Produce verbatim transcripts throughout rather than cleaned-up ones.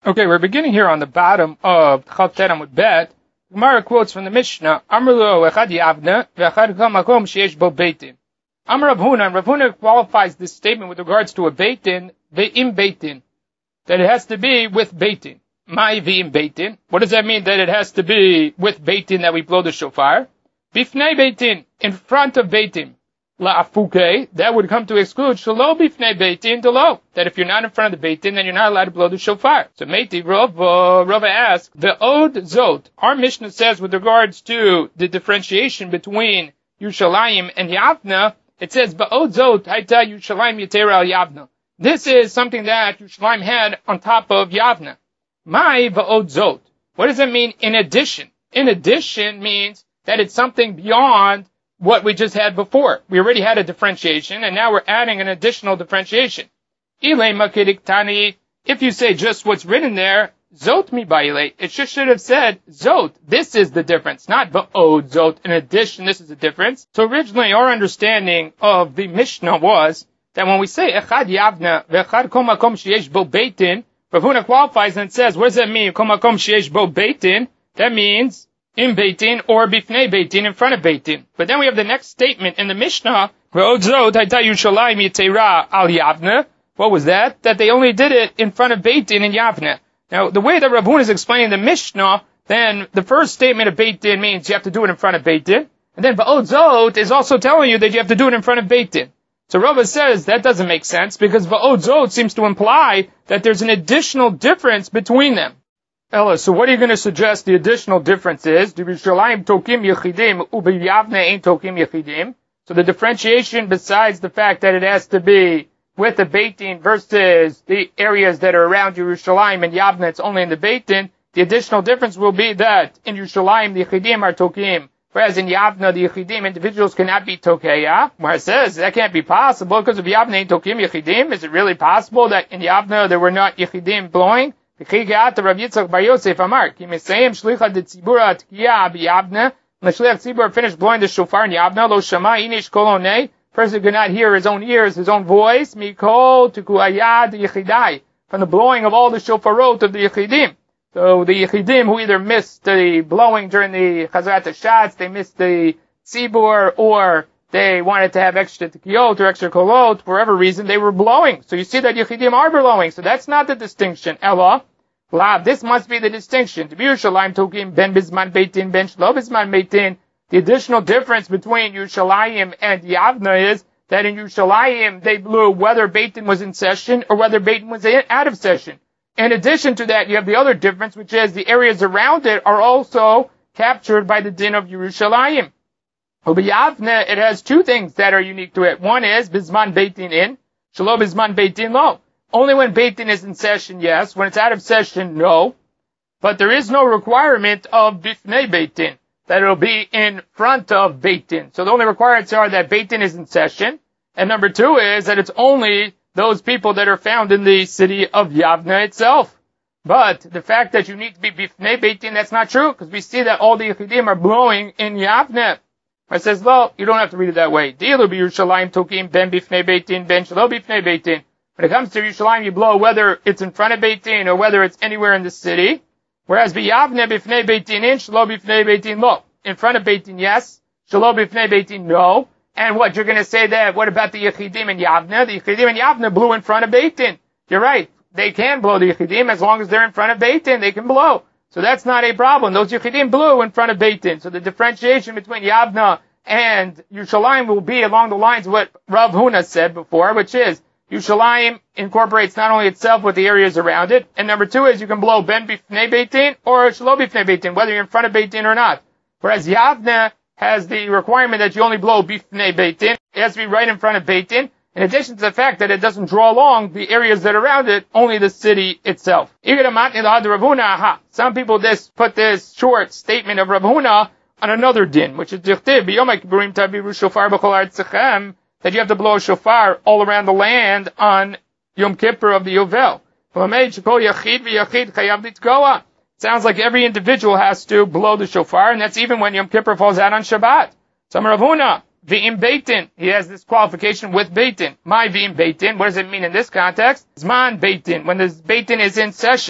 Okay, we're beginning here on the bottom of Chaf Tet with Bet. Gemara quotes from the Mishnah, Amr lo echad yavna, ve'echad kol makom sheyesh bo beitin. Amr Rav Huna, and Rav Huna qualifies this statement with regards to a beitin, ve'im beitin, that it has to be with beitin. My ve'im beitin. What does that mean, that it has to be with beitin that we blow the shofar? Bifnei beitin, in front of beitin. La'afuke, that would come to exclude shalo bifnei beitin delo, that if you're not in front of the beitin, then you're not allowed to blow the shofar. So Meiti Rava, Rava asks, the od zot, our Mishnah says with regards to the differentiation between Yerushalayim and Yavna, it says, ba'od zot, haita Yerushalayim yetera al Yavna. This is something that Yerushalayim had on top of Yavna. My ba'od zot. What does it mean in addition? In addition means that it's something beyond what we just had before. We already had a differentiation, and now we're adding an additional differentiation. If you say just what's written there, zot mi ba'ile, it just should have said zot. This is the difference, not ba'od zot. In addition, this is the difference. So originally, our understanding of the Mishnah was that when we say echad yavna ve'echad kol makom sheyesh bo beitin, Rav Huna qualifies and says, what does that mean? Kol makom sheyesh bo beitin. That means in beitin or bifnei beitin, in front of beitin. But then we have the next statement in the Mishnah, what was that? That they only did it in front of beitin and Yavna. Now, the way that Rav Huna is explaining the Mishnah, then the first statement of beitin means you have to do it in front of beitin, and then ba'od zot is also telling you that you have to do it in front of beitin. So Rava says that doesn't make sense, because ba'od zot seems to imply that there's an additional difference between them. Ella, so what are you going to suggest the additional difference is? So the differentiation, besides the fact that it has to be with the beitin versus the areas that are around Yerushalayim and Yavna, it's only in the beitin, the additional difference will be that in Yerushalayim the Yechidim are tokim, whereas in Yavna the Yechidim individuals cannot be tokeya. Where it says that can't be possible because of Yavna ain't tokim Yechidim. Is it really possible that in Yavna there were not Yechidim blowing? Rav Yitzchak Bar Yosef Amar, Ki Mesayim Shlicha de Tzibura Atkiya B'Yavna, when the Shliach Tzibur finished blowing the shofar in Yavna, Lo Shama Inish Kolonei, person could not hear his own ears, his own voice, Mikol Tukuayad Yechidai, from the blowing of all the shofarot of the Yechidim. So the Yechidim who either missed the blowing during the Chazarat HaShatz, they missed the Tzibur, or they wanted to have extra tekiyot or extra kolot, for whatever reason, they were blowing. So you see that Yechidim are blowing. So that's not the distinction. Ella, Lav, this must be the distinction. To be Yerushalayim tokim ben bizman beitin, ben shlo bizman beitin. The additional difference between Yerushalayim and Yavna is that in Yerushalayim, they blew whether beitin was in session or whether beitin was out of session. In addition to that, you have the other difference, which is the areas around it are also captured by the din of Yerushalayim. Ubiyavna, it has two things that are unique to it. One is bizman beitin in, shelo bizman beitin lo. Only when beitin is in session, yes. When it's out of session, no. But there is no requirement of bifnei beitin, that it'll be in front of beitin. So the only requirements are that beitin is in session, and number two is that it's only those people that are found in the city of Yavna itself. But the fact that you need to be bifnei beitin, that's not true, because we see that all the Yechidim are blowing in Yavna. It says, well, you don't have to read it that way. Dilu bi Yerushalayim tokim ben bifnei beitin, ben shelo bifnei beitin. When it comes to Yerushalayim, you blow whether it's in front of beitin or whether it's anywhere in the city. Whereas b'yavne bifnei beitin in, shelo bifnei beitin lo. In front of beitin, yes. Shelo bifnei beitin, no. And what, you're going to say that, what about the Yechidim and Yavne? The Yechidim and Yavne blew in front of beitin. You're right. They can blow the Yechidim as long as they're in front of beitin. They can blow. So that's not a problem. Those Yechidim blew in front of beitin. So the differentiation between Yavna and Yerushalayim will be along the lines of what Rav Huna said before, which is Yerushalayim incorporates not only itself with the areas around it, and number two is you can blow ben bifnei beitin or shelo bifnei beitin, whether you're in front of beitin or not. Whereas Yavna has the requirement that you only blow bifnei beitin. It has to be right in front of beitin. In addition to the fact that it doesn't draw along the areas that are around it, only the city itself. Some people just put this short statement of Rav Huna on another din, which is that you have to blow a shofar all around the land on Yom Kippur of the Yovel. Sounds like every individual has to blow the shofar, and that's even when Yom Kippur falls out on Shabbat. So Rav Huna, v'im beitin, he has this qualification with beitin. My v'im beitin, what does it mean in this context? Zman beitin, when the beitin is in session.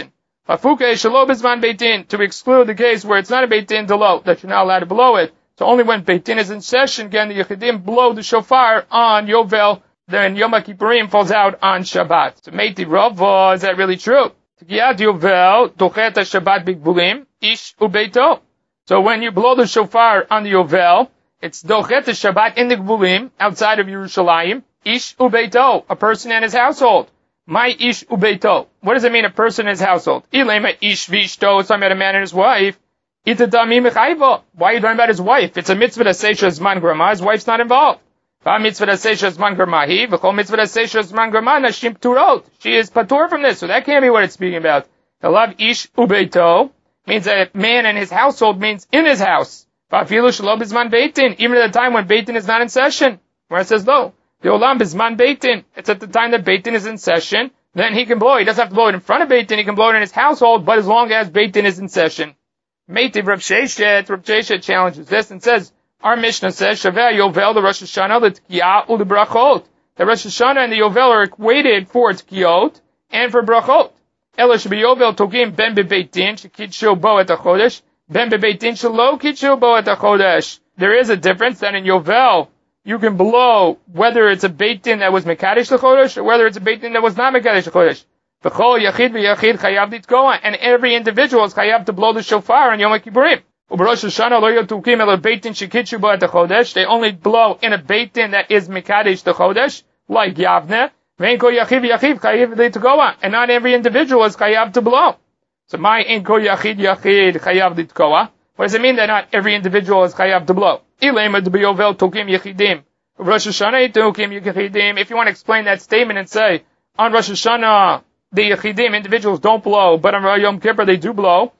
Mafuke shelo bizman beit din, to exclude the case where it's not a beit din delo, that you're not allowed to blow it. So only when beit din is in session, again, the Yechidim blow the shofar on Yovel, then Yom Kippurim falls out on Shabbat. So Meiti Rava, is that really true? Tikiyat Yovel, dochet Shabbat bigbulim, ish ubeito. So when you blow the shofar on the Yovel, it's dochet Shabbat in the Gbulim, outside of Yerushalayim, ish ubeito, a person and his household. My ish ubeito. What does it mean, a person in his household? Ilema ish vishto, it's talking about a man and his wife. Itadami mechayvo. Why are you talking about his wife? It's a mitzvah to say shazman grama, his wife's not involved. Mitzvah to say shazman grama hi, v'chol mitzvah to say shazman grama nashim pturot. She is patur from this, so that can't be what it's speaking about. The love ish ubeito means a man and his household, means in his house. Va'afilu shelo bizman beitin, even at the time when beitin is not in session. Where it says lo. The olam bizman beitin. It's at the time that beitin is in session, then he can blow. He doesn't have to blow it in front of beitin, he can blow it in his household, but as long as beitin is in session. Meitiv Rav Sheshet, Rav Sheshet challenges this and says, our Mishnah says, Shaveh Yovel, the Rosh Hashanah, the Tkiyah, the Brachot. The Rosh Hashanah and the Yovel are equated for Tkiyot and for Brachot. Ela Shabi Yovel Tokim Ben Bebeitin, Shekitshu Bo Et HaChodesh, Ben Bebeitin Shelo Kitshu Bo Et HaChodesh. There is a difference that in Yovel, you can blow whether it's a Beitin that was Mekadesh LeChodesh or whether it's a Beitin that was not Mekadesh LeChodesh. V'chol Yachid v'Yachid Chayav Litkoa, and every individual is Chayav to blow the shofar on Yom Kippurim. U'Rosh Hashanah lo yotukim elo beitin shekitshu bo et hachodesh. They only blow in a beitin that is mekadesh the chodesh, like Yavne. Ve'en kol Yachid v'Yachid Chayav Litkoa, and not every individual is Chayav to blow. So my en kol Yachid Yachid Chayav Litkoa. What does it mean that not every individual is Chayav to blow? Ilema d'Yovel Tokim Yechidim. Rosh Hashanah Tokim Yechidim. If you want to explain that statement and say on Rosh Hashanah the Yechidim, individuals, don't blow, but on Yom Kippur they do blow.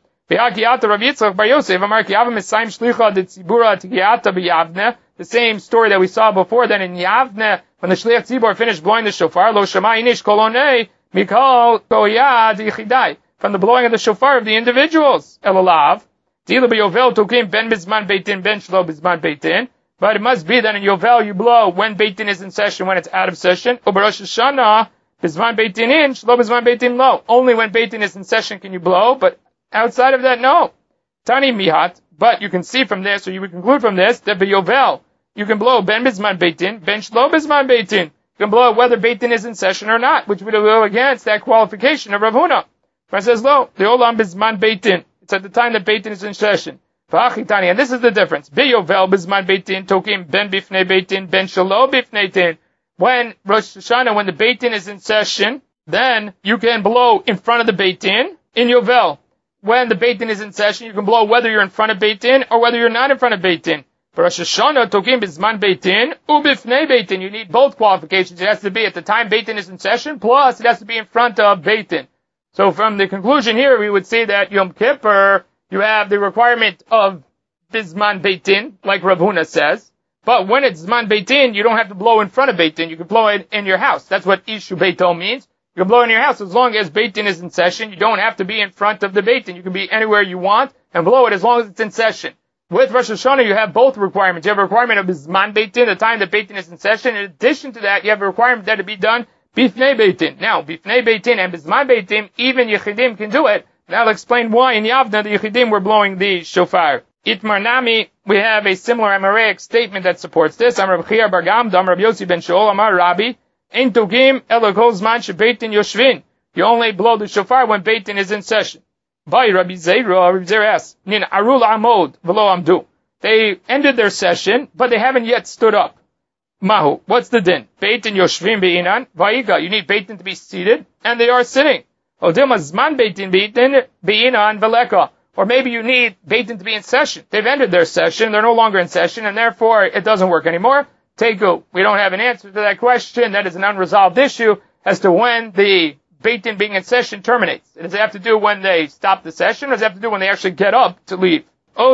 The same story that we saw before, that in Yavne, when the Shliach Tzibor finished blowing the shofar, lo shamai nish kolonei mikol koyad yechidai, from the blowing of the shofar of the individuals. Elalav, dila b'yovel tokim ben bizman beitin ben shlo bizman beitin. But it must be that in Yovel you blow when beitin is in session, when it's out of session. U'Rosh Hashanah bizman beitin in, shlo bizman beitin lo. Only when beitin is in session can you blow, but outside of that, no. Tani mihat, but you can see from this, or you would conclude from this, that b'yovel, you can blow ben bizman beitin, ben shlo bizman beitin. You can blow whether beitin is in session or not, which would go against that qualification of Rav Huna. But it says lo, the olam bizman beitin. It's at the time that beitin is in session. V'achitani, and this is the difference. B'yovel bizman beitin, tokim ben bifnei beitin, ben shlo bifnei tin. When Rosh Hashanah, when the beitin is in session, then you can blow in front of the beitin in Yovel. When the beitin is in session, you can blow whether you're in front of beitin or whether you're not in front of beitin. For Rosh Hashanah, tokim bizman beitin, ubifnei beitin. You need both qualifications. It has to be at the time beitin is in session, plus it has to be in front of beitin. So from the conclusion here, we would say that Yom Kippur, you have the requirement of bizman beitin, like Rav Huna says. But when it's zman beitin, you don't have to blow in front of beitin. You can blow it in your house. That's what ishu beito means. You can blow in your house as long as beitin is in session. You don't have to be in front of the beitin. You can be anywhere you want and blow it as long as it's in session. With Rosh Hashanah, you have both requirements. You have a requirement of zman beitin, the time that beitin is in session. In addition to that, you have a requirement that it be done bifnei beitin. Now, bifnei beitin and bizman beitin, even Yechidim can do it. Now I'll explain why in Yavna the Yechidim were blowing the shofar. Itmar Nami, we have a similar Amaraic statement that supports this. Amar Reb Chia bar Gamda, Amar Reb Yossi ben Shaul, Amar Rabbi, Ein Togim ela kol zman shebeitin yoshvin. You only blow the shofar when beitin is in session. By Rabbi Zeira, Rabbi Zeira asks, Nin arul amod v'lo amdu. They ended their session, but they haven't yet stood up. Mahu, what's the din? Beitin yoshvin beinan, va'ika. You need beitin to be seated, and they are sitting. Odilma zman beitin beitin beinan v'leka. Or maybe you need beitin to be in session. They've ended their session, they're no longer in session, and therefore it doesn't work anymore. Teiku, we don't have an answer to that question. That is an unresolved issue as to when the beitin being in session terminates. Does it have to do when they stop the session, or does it have to do when they actually get up to leave? Now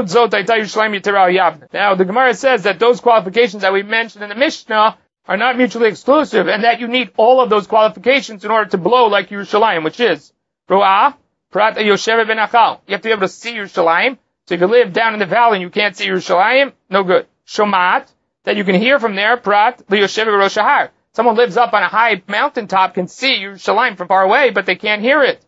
the Gemara says that those qualifications that we mentioned in the Mishnah are not mutually exclusive, and that you need all of those qualifications in order to blow like Yerushalayim, which is Ru'ah, Prat Yoshev ben Achal. You have to be able to see Yerushalayim. So if you live down in the valley and you can't see Yerushalayim, no good. Shomat, that you can hear from there, Prat Yoshev ben Rosh Hahar. Someone lives up on a high mountaintop can see Yerushalayim from far away, but they can't hear it.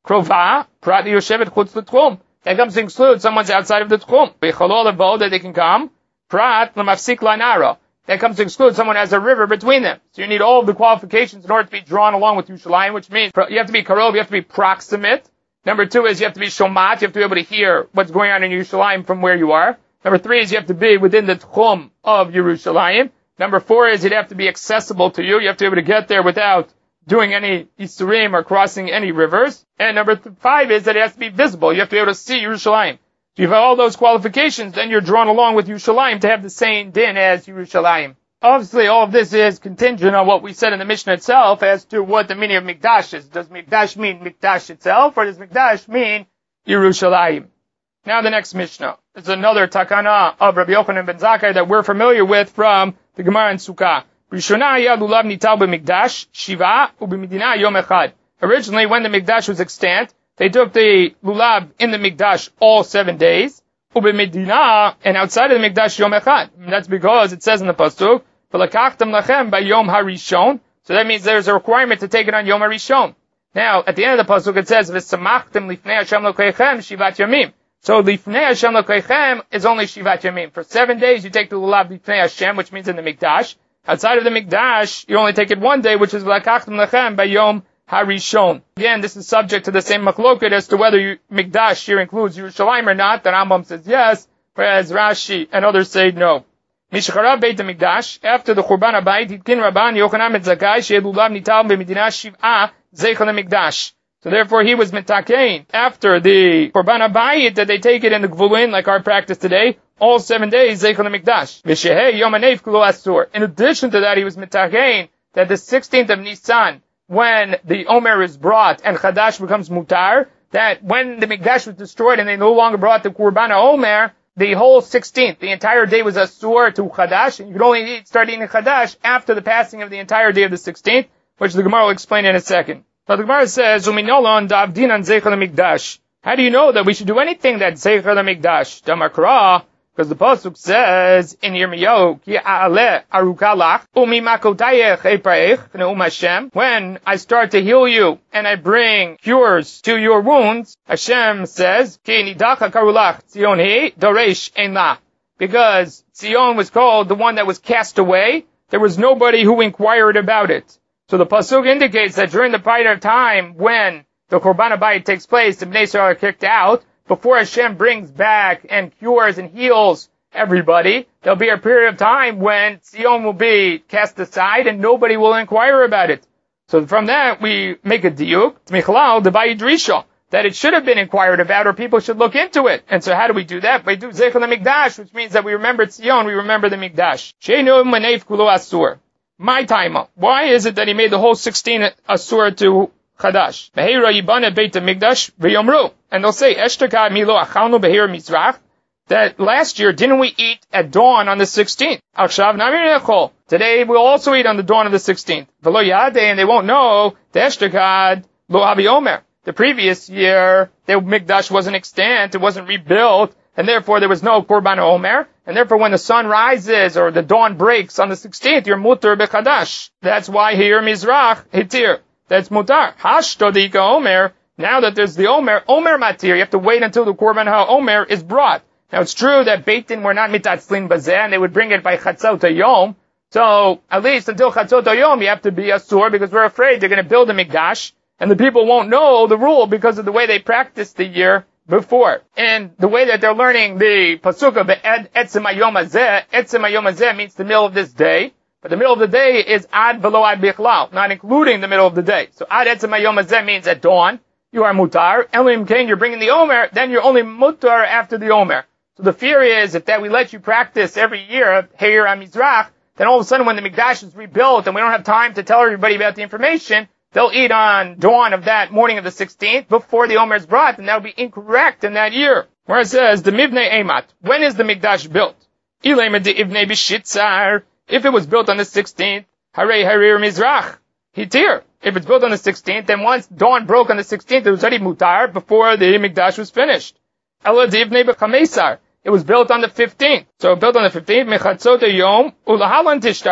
Krova, prat yoshevet chutz l'tchum. That comes to include someone's outside of the tchum. B'chalol avo, that they can come. Prat l'mafsik lanaro. That comes to exclude someone who has a river between them. So you need all of the qualifications in order to be drawn along with Yerushalayim, which means you have to be karov, you have to be proximate. Number two is you have to be shomat, you have to be able to hear what's going on in Yerushalayim from where you are. Number three is you have to be within the tchum of Yerushalayim. Number four is you'd have to be accessible to you. You have to be able to get there without doing any isurim or crossing any rivers. And number th- five is that it has to be visible. You have to be able to see Yerushalayim. If you have all those qualifications, then you're drawn along with Yerushalayim to have the same din as Yerushalayim. Obviously, all of this is contingent on what we said in the Mishnah itself as to what the meaning of Mikdash is. Does Mikdash mean Mikdash itself, or does Mikdash mean Yerushalayim? Now the next Mishnah is another takana of Rabbi Yochanan ben Zakkai that we're familiar with from the Gemara in Sukkah. Rishona ya lulav nital b'Mikdash shiva u'b'medina yom echad. Originally, when the Mikdash was extant, they took the lulav in the Mikdash all seven days. U'b'medina, and outside of the Mikdash yom echad. And that's because it says in the pasuk, v'lakachtem lachem b'yom harishon. So that means there's a requirement to take it on yom harishon. Now, at the end of the pasuk it says, v'samachtem lifnei Hashem lokeichem shivat yamim. So lifnei Hashem lokeichem is only shivat yamim. For seven days you take the lulav lifnei Hashem, which means in the Mikdash. Outside of the Mikdash, you only take it one day, which is v'lakachtem lachem b'yom harishon. Again, this is subject to the same machloket as to whether you, Mikdash here includes Yerushalayim or not. The Rambam says yes, whereas Rashi and others say no. Mishacharav Beit HaMikdash, after the Churban HaBayit, Hitkin Rabban Yochanan ben Zakkai, she'elulav nital b'medina shiv'a zeichel HaMikdash. So therefore he was mitakein after the Churban HaBayit that they take it in the Gvulin, like our practice today, all seven days zeichel HaMikdash. V'shehei yom hanef kulo asur. In addition to that, he was mitakein that the sixteenth of Nisan, when the Omer is brought and Chadash becomes mutar, that when the Mikdash was destroyed and they no longer brought the Qurban HaOmer, the whole sixteenth, the entire day was asur to Chadash, and you could only eat, start eating Chadash after the passing of the entire day of the sixteenth, which the Gemara will explain in a second. Now the Gemara says, Uminolon davdinan zeichel HaMikdash. How do you know that we should do anything that's zeichel HaMikdash? Damakra, because the pasuk says in Yirmiyahu, Ki a'aleh arukalach umimakotayech epraech ne'um Hashem. When I start to heal you and I bring cures to your wounds, Hashem says, Ki nidacha karulach Tzion hi doresh ein la. Because Tzion was called the one that was cast away, there was nobody who inquired about it. So the pasuk indicates that during the period of time when the Korban HaBayit takes place, the Bnei Yisrael are kicked out, before Hashem brings back and cures and heals everybody, there'll be a period of time when Tzion will be cast aside and nobody will inquire about it. So from that, we make a diuk, t'michlal d'bayit risho, that it should have been inquired about or people should look into it. And so how do we do that? We do zeichel HaMikdash, which means that we remember Tzion, we remember the Mikdash. Sheinu manef kulo asur. My time. Why is it that he made the whole sixteen asur to Chadash? Behera yibane beit HaMikdash v'yomru. And they'll say, Eshtekad milo achalnu behera mizrach, that last year didn't we eat at dawn on the sixteenth? Akshav namir nechol. Today we'll also eat on the dawn of the sixteenth. V'lo yadeh, and they won't know, the Eshtekad lo havi omer. The previous year, the Mikdash wasn't extant, it wasn't rebuilt, and therefore there was no Korban Omer, and therefore when the sun rises or the dawn breaks on the sixteenth, you're mutar bechadash. That's why here mizrach hitir. That's mutar. Hashtodika Omer. Now that there's the Omer, Omer matir, you have to wait until the Korban HaOmer is brought. Now it's true that Beit Din were not mitatzlin bazeh, and they would bring it by Chatzot HaYom. So at least until Chatzot HaYom you have to be asur, because we're afraid they're going to build a Mikdash, and the people won't know the rule because of the way they practiced the year before. And the way that they're learning the pasuk of Etzem HaYom Hazeh, Etzem HaYom Hazeh means the middle of this day. But the middle of the day is ad velo ad bichlal, not including the middle of the day. So ad Etzem HaYom Hazeh means at dawn, you are mutar. Elim Kain, you're bringing the Omer, then you're only mutar after the Omer. So the fear is, if that we let you practice every year, Heir HaMizrach, then all of a sudden when the Mikdash is rebuilt and we don't have time to tell everybody about the information, they'll eat on dawn of that morning of the sixteenth before the Omer is brought, and that'll be incorrect in that year. Where it says, the Mivnei Eimat, when is the Mikdash built? Ilema de Ivnei B'Shitzar, if it was built on the sixteenth, Harei Harir Mizrach, Hitir. If it's built on the sixteenth, then once dawn broke on the sixteenth, it was already mutar before the Mikdash was finished. Ela de Ivnei B'Chamesar, it was built on the fifteenth. So built on the fifteenth, Mechatzot HaYom, Ulahalan Tishtare.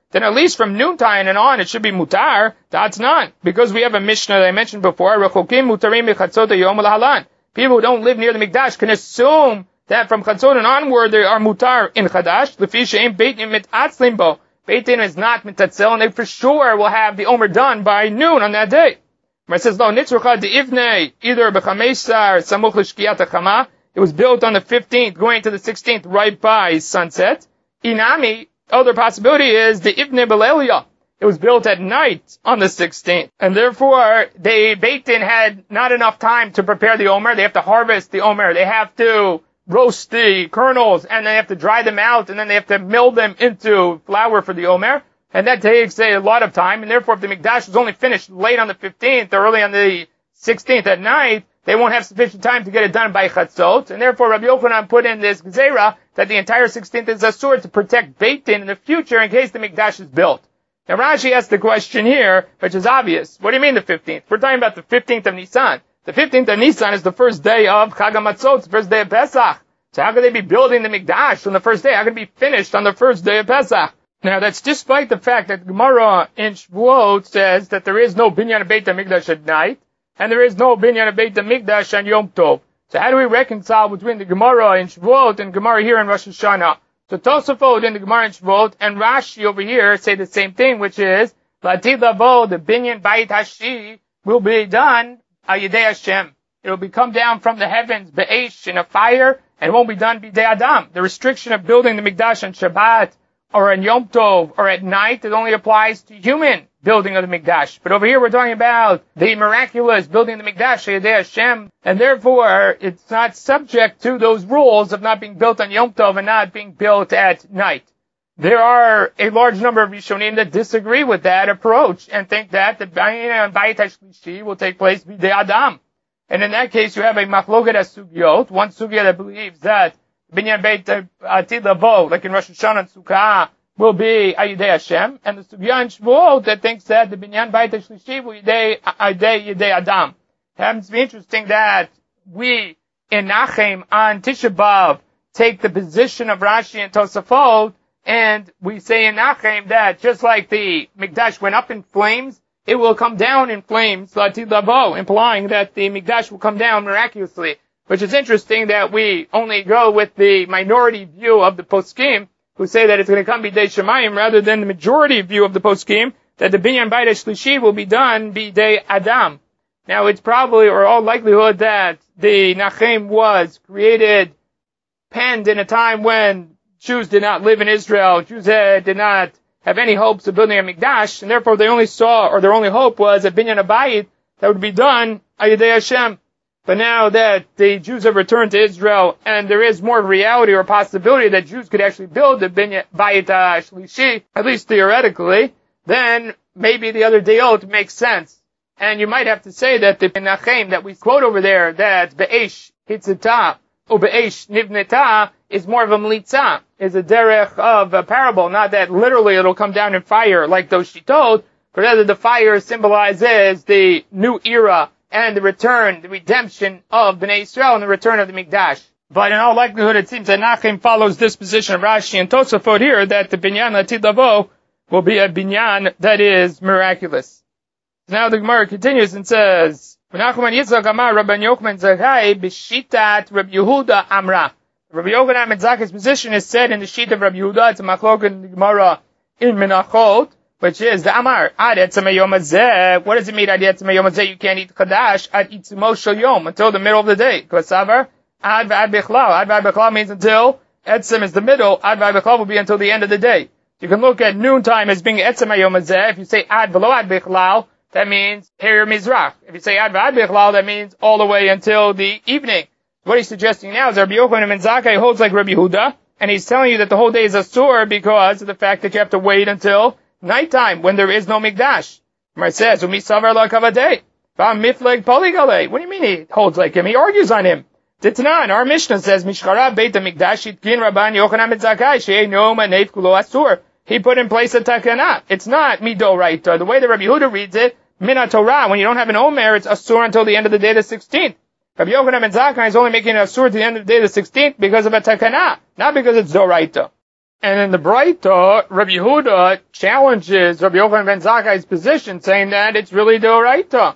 then at least from noontime and on, it should be mutar. That's not. Because we have a Mishnah that I mentioned before, Rechokim mutarim mechatzot hayom lahalan. People who don't live near the Mikdash can assume that from Chatzot and onward they are mutar in Chadash. Lefi she'ein beit din mitatzlim bo. Beit din is not mitatzel, and they for sure will have the Omer done by noon on that day. It says, lo nitzrucha de'ivnei, either b'chameisar samuch l'shkiyat hachama. It was built on the fifteenth, going to the sixteenth, right by sunset. Inami, other possibility is the Ibn Belelia. It was built at night on the sixteenth. And therefore, they, Beit Din had not enough time to prepare the Omer. They have to harvest the Omer. They have to roast the kernels, and they have to dry them out, and then they have to mill them into flour for the Omer. And that takes a lot of time. And therefore, if the Mikdash was only finished late on the fifteenth or early on the sixteenth at night, they won't have sufficient time to get it done by Chatzot. And therefore, Rabbi Yochanan put in this Gzeira that the entire sixteenth is asur to protect Beit Din in the future in case the Mikdash is built. Now Rashi asks the question here, which is obvious. What do you mean the fifteenth? We're talking about the fifteenth of Nisan. The fifteenth of Nisan is the first day of Chag HaMatzot, the first day of Pesach. So how could they be building the Mikdash on the first day? How could it be finished on the first day of Pesach? Now that's despite the fact that Gemara in Shavuot says that there is no Binyan Beit HaMikdash at night, and there is no Binyan Beit HaMikdash on Yom Tov. So how do we reconcile between the Gemara in Shavuot and Gemara here in Rosh Hashanah? So Tosafot in the Gemara in Shavuot and Rashi over here say the same thing, which is, L'atid lavo, the Binyan Beit Hashi will be done Ayidei Hashem. It will be come down from the heavens, Be'esh, in a fire, and it won't be done B'dei Adam. The restriction of building the Mikdash on Shabbat, or on Yom Tov, or at night, it only applies to human building of the Mikdash. But over here we're talking about the miraculous building of the Mikdash, Yedei Hashem, and therefore it's not subject to those rules of not being built on Yom Tov and not being built at night. There are a large number of Rishonim that disagree with that approach and think that the Bayit HaShlishi will take place B'dei Adam. And in that case you have a Machloket HaSugyot, one Sugya that believes that Binyan Beit Atid Lavo, like in Rosh Hashanah and Sukkah, will be Ayidei Hashem, and the Sugya in Shavuot that thinks that the Binyan Beit HaShlishi will be Yedei Adam. It happens to be interesting that we, in Nachem, on Tisha B'Av, take the position of Rashi and Tosafot, and we say in Nachem that just like the Mikdash went up in flames, it will come down in flames, Atid Lavo, implying that the Mikdash will come down miraculously. Which is interesting that we only go with the minority view of the poskim, who say that it's going to come B'dei Shemayim, rather than the majority view of the poskim, that the Binyan Beit HaShlishi will be done B'dei Adam. Now it's probably, or all likelihood, that the Nachem was created, penned in a time when Jews did not live in Israel, Jews had, did not have any hopes of building a Mikdash, and therefore they only saw, or their only hope was a Binyan Abayit that would be done Ayidei Hashem. But now that the Jews have returned to Israel, and there is more reality or possibility that Jews could actually build the Binyan Beit HaShlishi, at least theoretically, then maybe the other Deot makes sense. And you might have to say that the Nachem that we quote over there, that Be'esh Hitzita, or Be'esh Nivneta, is more of a Melitza, is a derech of a parable, not that literally it'll come down in fire like those Shitot, but rather the fire symbolizes the new era and the return, the redemption of Bnei Yisrael and the return of the Mikdash. But in all likelihood, it seems that Nachem follows this position of Rashi and Tosafot here, that the Binyan Atid Lavo will be a Binyan that is miraculous. Now the Gemara continues and says, V'Nachman Yitzchak Amar Rabban Yochanan Zakai b'shitat Rabbi Yehuda Amra. Rabbi Yochanan ben Zakkai's position is said in the sheet of Rabbi Yehuda. It's a machlok in the Gemara in Menachot, which is the Amar, Ad Etzem Yom Hazeh. What does it mean, Ad Etzem Yom Hazeh? You can't eat Chadash Ad Itzumo Shel Yom, until the middle of the day. Kosavar, Ad V'Ad Bechlal. Ad V'Ad Bechlal means until, Etzem is the middle, Ad V'Ad Bechlal will be until the end of the day. You can look at noontime as being Etzem Yom Hazeh. If you say Ad V'Lo Ad Bechlal, that means Her Mizrach. If you say Ad V'Ad Bechlal, that means all the way until the evening. What he's suggesting now is Rabbi Yochanan ben Zakkai holds like Rabbi Yehuda, and he's telling you that the whole day is asur because of the fact that you have to wait until nighttime when there is no Mikdash. It says, Umi Savar La Kavadeh. Mifleg Poligale. What do you mean he holds like him? He argues on him. Titnan, our Mishnah says, Mishchara Beit HaMikdash Itkin Rabban Yochanan ben Zakkai She'ei Noam Neif Kulo Asur. He put in place a takana. It's not midoraita. The way that Rabbi Yehuda reads it, Mina Torah, when you don't have an Omer, it's asur until the end of the day, the sixteenth. Rabbi Yochanan ben Zakkai is only making it asur to the end of the day, the sixteenth, because of a takana, not because it's doraita. And in the Braita, Rabbi Yehuda challenges Rabbi Yochanan ben Zakkai's position, saying that it's really D'oraita.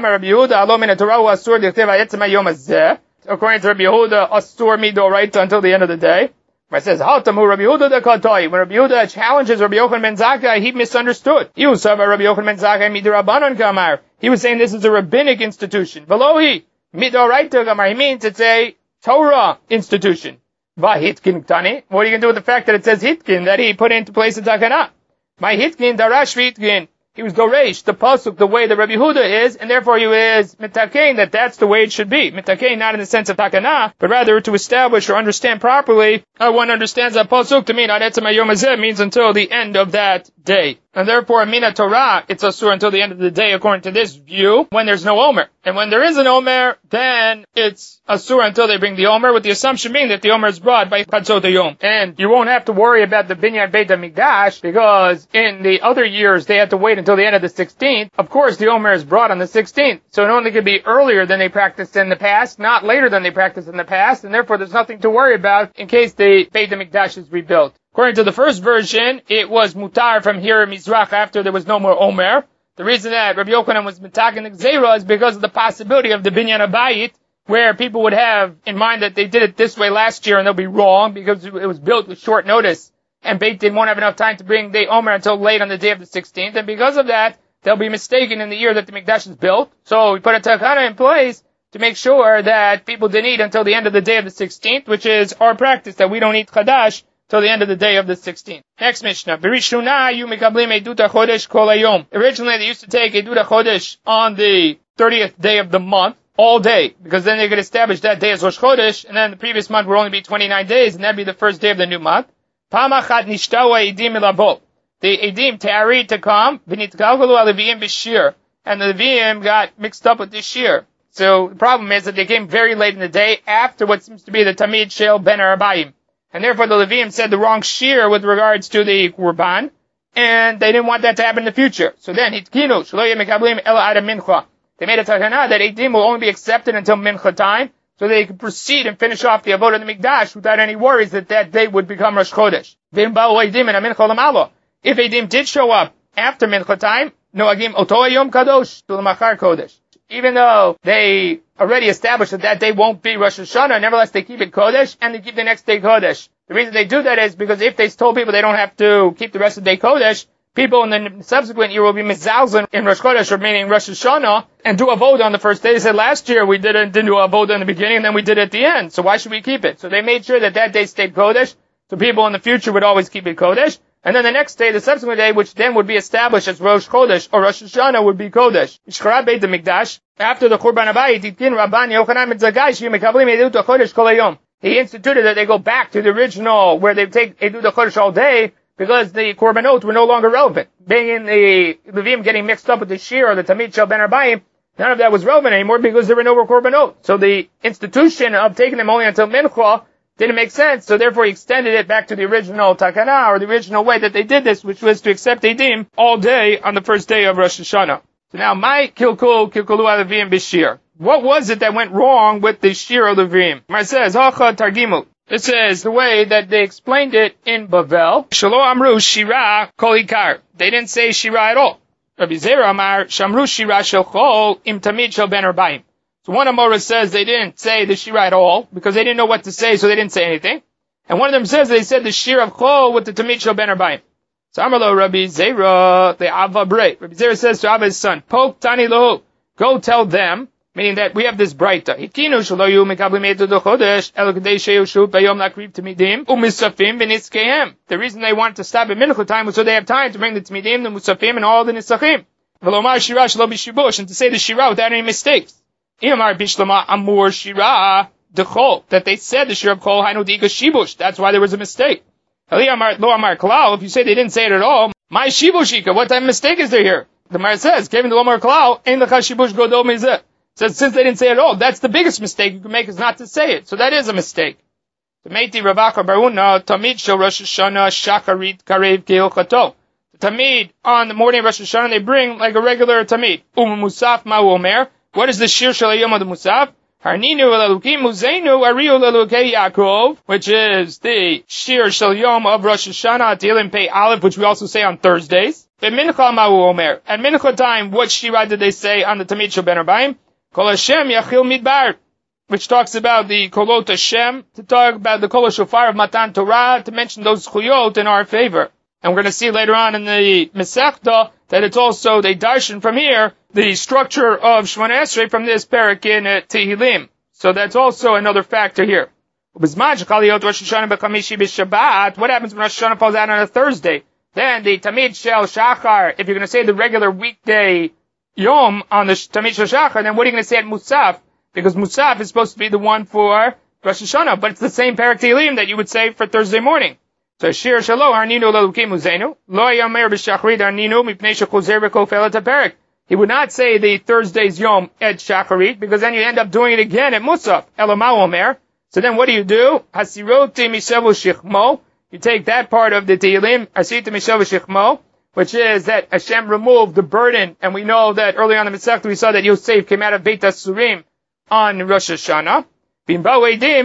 According to Rabbi Yehuda, asur mi D'oraita until the end of the day. It says, Haltamu Rabbi Yehuda de Katoi. When Rabbi Yehuda challenges Rabbi Yochanan ben Zakkai, he misunderstood. He was saying Rabbi Yochanan ben Zakkai midirabanan kamar. He was saying this is a rabbinic institution. Velohi midoraita kamar. He means it's a Torah institution. Vahitkin tani. What are you going to do with the fact that it says hitkin, that he put into place a takana? My hitkin darash hitkin. He was doresh, the pasuk, the way that Rabbi Yehuda is, and therefore he is mitakein, that that's the way it should be. Mitakein not in the sense of takana, but rather to establish or understand properly how one understands that pasuk to mean adetzem hayom hazeh means until the end of that day. And therefore, mina Torah, it's asur until the end of the day, according to this view, when there's no omer. And when there is an omer, then it's asur until they bring the omer, with the assumption being that the omer is brought by chatzot hayom. And you won't have to worry about the binyan Beit HaMikdash, because in the other years they had to wait until the end of the sixteenth. Of course, the omer is brought on the sixteenth, so it only could be earlier than they practiced in the past, not later than they practiced in the past, and therefore there's nothing to worry about in case the Beit HaMikdash is rebuilt. According to the first version, it was mutar from here Mizrach after there was no more omer. The reason that Rabbi Yochanan was mitaken the Gzeira is because of the possibility of the binyan habayit, where people would have in mind that they did it this way last year and they'll be wrong because it was built with short notice, and Beit Din won't have enough time to bring the omer until late on the day of the sixteenth, and because of that, they'll be mistaken in the year that the Mikdash is built. So we put a takana in place to make sure that people didn't eat until the end of the day of the sixteenth, which is our practice, that we don't eat chadash till the end of the day of the sixteenth. Next Mishnah. Berishuna yu mikablim eduta chodesh kol hayom. Originally they used to take eduta chodesh on the thirtieth day of the month, all day, because then they could establish that day as Rosh Chodesh, and then the previous month would only be twenty-nine days, and that'd be the first day of the new month. Pamachat nishtawa edim ilabot. The edim tarried to come, v'nitgalgalu aleviyim b'shir, and the Leviyim got mixed up with this shir. So the problem is that they came very late in the day, after what seems to be the Tamid Shel Ben Arbayim. And therefore the Levim said the wrong shir with regards to the Qurban, and they didn't want that to happen in the future. So then, hitkinu, shelo yemekablim ela ada mincha. They made a takana that edim will only be accepted until mincha time, so they could proceed and finish off the avodah of the Mikdash without any worries that that day would become Rosh Chodesh. V'im ba'u edim and mincha lamalo. If edim did show up after mincha time, noagim oto hayom kadosh to l'machar kodesh. Even though they already established that that day won't be Rosh Hashanah, nevertheless they keep it Kodesh, and they keep the next day Kodesh. The reason they do that is because if they told people they don't have to keep the rest of the day Kodesh, people in the subsequent year will be mizalzen in Rosh Chodesh, or meaning Rosh Hashanah, and do avodah on the first day. They said last year we didn't, didn't do avodah in the beginning, and then we did it at the end, so why should we keep it? So they made sure that that day stayed Kodesh, so people in the future would always keep it Kodesh. And then the next day, the subsequent day, which then would be established as Rosh Chodesh or Rosh Hashanah, would be Kodesh. Shkara Beit HaMikdash, after the Churban Habayit, Yitkin Rabban Yochanan ben Zakkai shemekablim eduta chodesh kol hayom. He instituted that they go back to the original, where they take eduta chodesh all day, because the Korbanot were no longer relevant. Being in the Levim getting mixed up with the Shir or the Tamid Shel Ben Arbayim, none of that was relevant anymore because there were no more Korbanot. So the institution of taking them only until Mincha didn't make sense, so therefore he extended it back to the original takana, or the original way that they did this, which was to accept edim all day on the first day of Rosh Hashanah. So now, my kilkul, kilkulu alevim b'shir. What was it that went wrong with the shir alevim? It says, hacha targimu. It says, the way that they explained it in Bavel, shelo amru shira kol ikar. They didn't say shira at all. Rabbi Zera amar, shamru shira shel chol im tamid shel ben arbayim. So one Amora says they didn't say the shira at all, because they didn't know what to say, so they didn't say anything. And one of them says they said the shir of chol with the tamid shel ben arbayim. So Amarlo Rabbi Zera, the Ava Brei. Rabbi Zera says to Ava's son, Pok tani lohu, go tell them, meaning that we have this braita. Hitkinu shelo yu mekablim eduta chodesh, elo kadei sheyushu bayom lakriv tamidim, umisafim v'nitzkehem. The reason they wanted to stop at mincha time was so they have time to bring the tamidim, the musafim, and all the nitzachim. V'lomar shira shelo b'shibush, and to say the shira without any mistakes. Iyamar bishlama amur shira dechol, that they said the shira of chol hainu diga shibush. That's why there was a mistake. Eliyamar lo amar klal, if you say they didn't say it at all, my shibushika, what type of mistake is there here? The Mar says, given the lo amar klal, ein lecha shibush godol mizeh. Says since they didn't say it at all, that's the biggest mistake you can make is not to say it. So that is a mistake. The Meiti Ravaka Baruna Tamid Shel Rosh Hashanah Shacharit Karev Keilchato. The Tamid on the morning of Rosh Hashanah they bring like a regular Tamid. Um Musaf Ma'u Omer. What is the Shir Shel Hayom of the Musaf? Harninu Elokim Muzenu Ariu Elokei Yaakov, which is the Shir Shel Yom of Rosh Hashanah, Tehillim Pei Aleph, which we also say on Thursdays. At Mincha Ma'u Omer. At Mincha time, what Shira did they say on the Tamid Shel Ben Arbaim? Kol Hashem Yachil Midbar, which talks about the Kolot Hashem, to talk about the Kol Shofar of Matan Torah, to mention those Chuyot in our favor. And we're going to see later on in the Masechta that it's also, they darshan from here, the structure of Shemona Esrei from this parak in uh, Tehillim. So that's also another factor here. What happens when Rosh Hashanah falls out on a Thursday? Then the Tamid Shel Shachar, if you're going to say the regular weekday Yom on the Tamid Shel Shachar, then what are you going to say at Musaf? Because Musaf is supposed to be the one for Rosh Hashanah, but it's the same parak Tehillim that you would say for Thursday morning. So Shir Shalo Harninu Lelukim Uzenu Lo Yamer B'Shachrit Harninu Mipnei Shechozer V'Kofel Et HaPerek. He would not say the Thursday's Yom at Shacharit, because then you end up doing it again at Musaf. Elamau Omer. So then what do you do? Hasiroti Mishavu Shichmo. You take that part of the Tehillim, Hasiroti Mishavu Shichmo, which is that Hashem removed the burden, and we know that early on in the Masechta we saw that Yosef came out of Beit HaSurim on Rosh Hashanah. And if the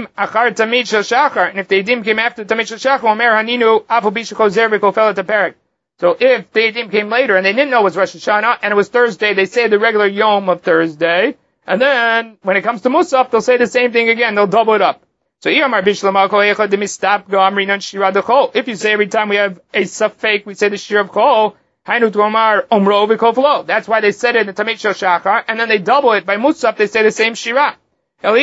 Eidim came after Tamid Shel Shachar, Omer Haninu Afu Bishachozer V'Kofel Et HaPerek. So if the Eidim came later and they didn't know it was Rosh Hashanah and it was Thursday, they say the regular Yom of Thursday. And then when it comes to Musaf, they'll say the same thing again. They'll double it up. So if you say every time we have a Safek, we say the Shir of Chol, that's why they said it in Tamid Shel Shachar, and then they double it by Musaf, they say the same Shira. If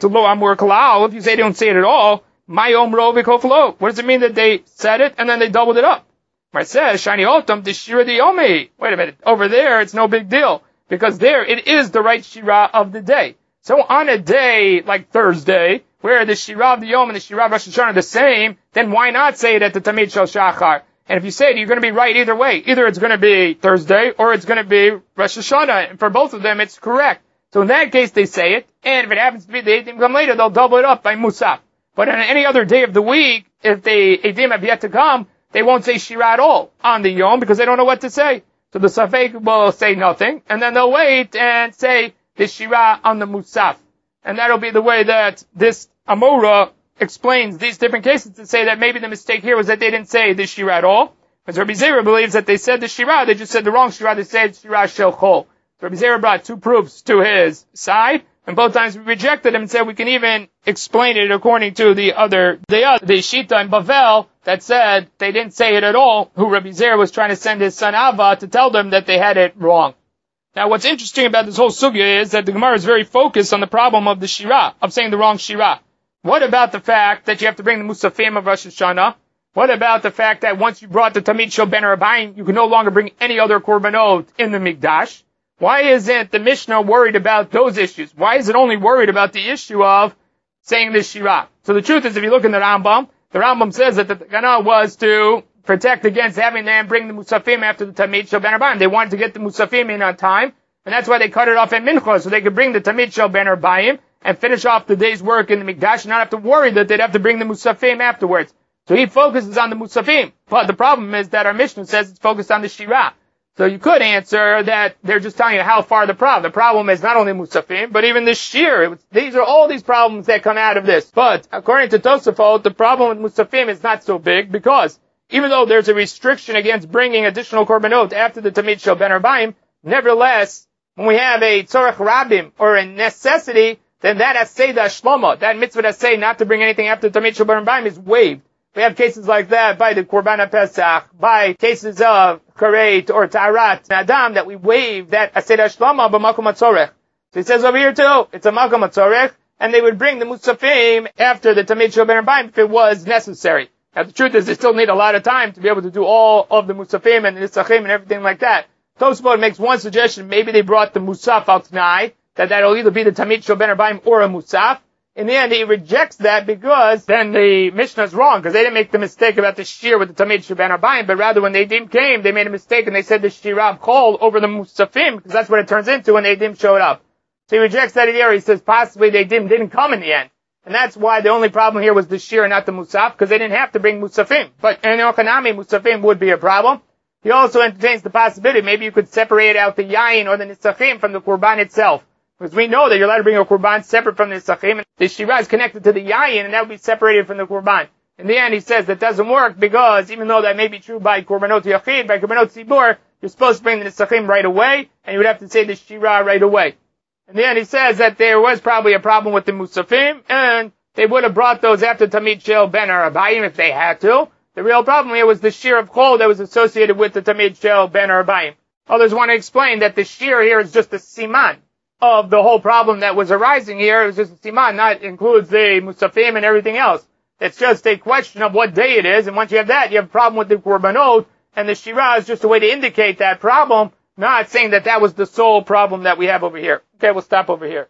you say they don't say it at all, my omro v'koflo. What does it mean that they said it and then they doubled it up? Mar says, shani otam the shira the omi. Wait a minute. Over there, it's no big deal. Because there, it is the right shira of the day. So on a day like Thursday, where the shira of the Yom and the shira of Rosh Hashanah are the same, then why not say it at the Tamid Shel Shachar? And if you say it, you're going to be right either way. Either it's going to be Thursday, or it's going to be Rosh Hashanah. And for both of them, it's correct. So in that case, they say it, and if it happens to be the Eidim come later, they'll double it up by Musaf. But on any other day of the week, if the Eidim have yet to come, they won't say Shira at all on the Yom, because they don't know what to say. So the Safek will say nothing, and then they'll wait and say the Shira on the Musaf. And that'll be the way that this Amora explains these different cases, to say that maybe the mistake here was that they didn't say the Shira at all. Because Rabbi Zera believes that they said the Shira, they just said the wrong Shira, they said Shira Shel Chol. Rabbi Zera brought two proofs to his side, and both times we rejected him and said we can even explain it according to the other, the other, the Shita in Bavel that said they didn't say it at all, who Rabbi Zera was trying to send his son Ava to tell them that they had it wrong. Now what's interesting about this whole sugya is that the Gemara is very focused on the problem of the Shira, of saying the wrong Shira. What about the fact that you have to bring the Musafim of Rosh Hashanah? What about the fact that once you brought the Tamid Shel Ben Arbaim, you can no longer bring any other korbanot in the Mikdash? Why isn't the Mishnah worried about those issues? Why is it only worried about the issue of saying the Shira? So the truth is, if you look in the Rambam, the Rambam says that the Takana was to protect against having them bring the Musafim after the Tamid Shel Ben Arbaim. They wanted to get the Musafim in on time, and that's why they cut it off at Mincha, so they could bring the Tamid Shel Ben Arbaim and finish off the day's work in the Mikdash and not have to worry that they'd have to bring the Musafim afterwards. So he focuses on the Musafim. But the problem is that our Mishnah says it's focused on the Shira. So you could answer that they're just telling you how far the problem. The problem is not only Musafim, but even the Shir. These are all these problems that come out of this. But according to Tosafot, the problem with Musafim is not so big, because even though there's a restriction against bringing additional korbanot after the Tamid Shel Ben Arbaim, nevertheless, when we have a tzorech rabim, or a necessity, then that aseh d'ashlama, that mitzvah aseh not to bring anything after the Tamid Shel Ben Arbaim is waived. We have cases like that by the Korban HaPesach, by cases of Karet or Taharat Adam, that we waive that Aseh Hashlama b'makom hatzorech. So he says over here too, it's a makom hatzorech, and they would bring the Musafim after the Tamid Shel Ben Arbaim if it was necessary. Now the truth is, they still need a lot of time to be able to do all of the Musafim and the Nisachim and everything like that. Tosfot makes one suggestion, maybe they brought the Musaf al Tnai, that that'll either be the Tamid Shel Ben Arbaim or a Musaf. In the end, he rejects that, because then the Mishnah is wrong, because they didn't make the mistake about the Shir with the Tamid Shel Ben Arbaim, but rather when the Eidim came, they made a mistake and they said the Shira of Chol over the Musafim, because that's what it turns into when the Eidim showed up. So he rejects that idea. He says possibly the Eidim didn't come in the end. And that's why the only problem here was the Shir and not the Musaf, because they didn't have to bring Musafim. But in Ochanami, Musafim would be a problem. He also entertains the possibility, maybe you could separate out the Yain or the Nisachim from the Qurban itself. Because we know that you're allowed to bring a Qurban separate from the Nesachim, and the Shira is connected to the Yayin, and that would be separated from the Qurban. In the end, he says that doesn't work because even though that may be true by Korbanot Yachid, by Korbanot Tzibur, you're supposed to bring the Nesachim right away, and you would have to say the Shira right away. In the end, he says that there was probably a problem with the Musafim, and they would have brought those after Tamid Shel Ben Arabayim if they had to. The real problem here was the Shir of Chol that was associated with the Tamid Shel Ben Arabayim. Others want to explain that the Shir here is just a siman of the whole problem that was arising here. It was just a siman, not includes the Musafim and everything else. It's just a question of what day it is, and once you have that, you have a problem with the Korbanot, and the Shira is just a way to indicate that problem, not saying that that was the sole problem that we have over here. Okay, we'll stop over here.